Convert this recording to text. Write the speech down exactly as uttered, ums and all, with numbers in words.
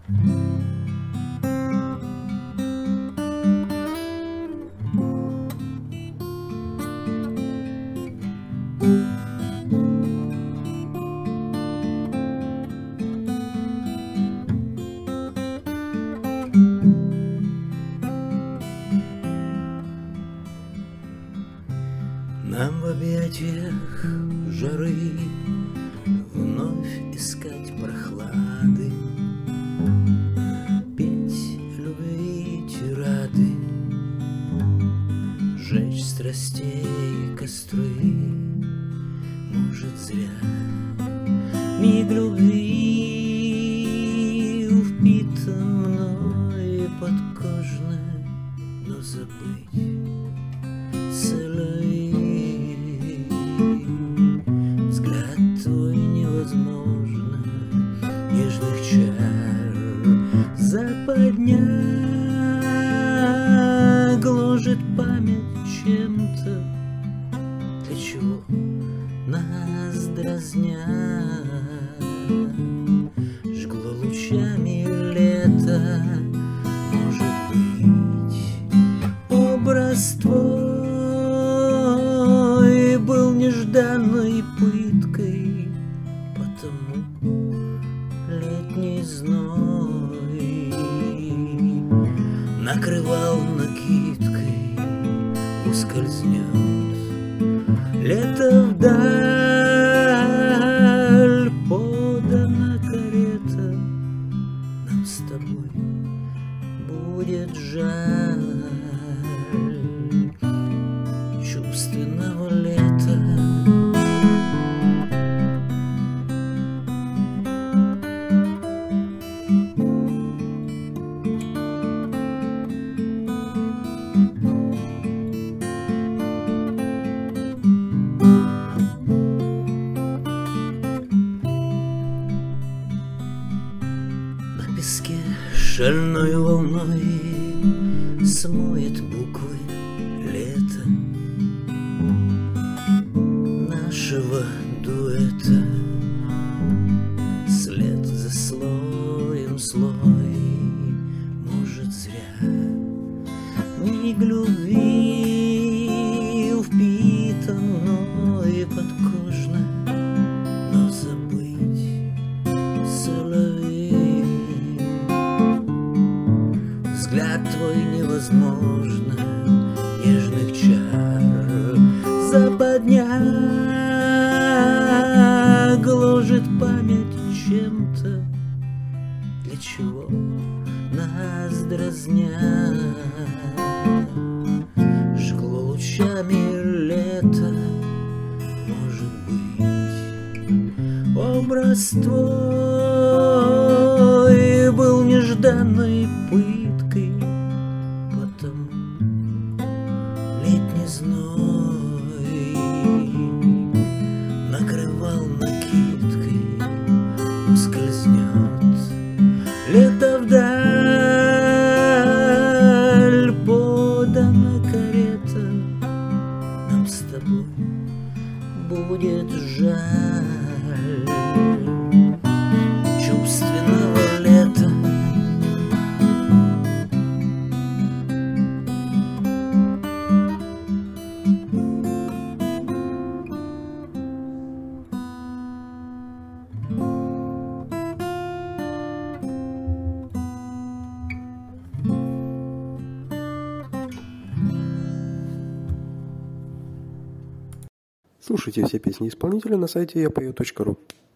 Нам в объятиях жары вновь искать прохлады, петь любви тирады, жечь страстей костры. Может, зря миг любви впитан мной подкожно, но забыть соловей. Взгляд твой невозможно, нежных чар западня гложет память чем-то, для чего нас дразнят. Жгло лучами лето, может быть, образ твой был нежданной пыткой, потому летний зной накрывал накидкой, ускользнет лето вдаль, подана карета. Нам с тобой будет жаль чувственного лета. На песке шальной волной смоет буквы лета нашего дуэта. След за слоем слой, может, зря миг любви впитан мной подкожно, но забыть соловей. Взгляд твой невозможно, нежных чар западня гложет память чем-то, для чего нас дразнят. Жгло лучами лето, может быть, образ твой был нежданной пыткой, потому летний зной накрывал накидкой, ускользнет лето вдаль, подана карета. Нам с тобой будет жаль чувственного лета. Слушайте все песни исполнителя на сайте я пою точка ру.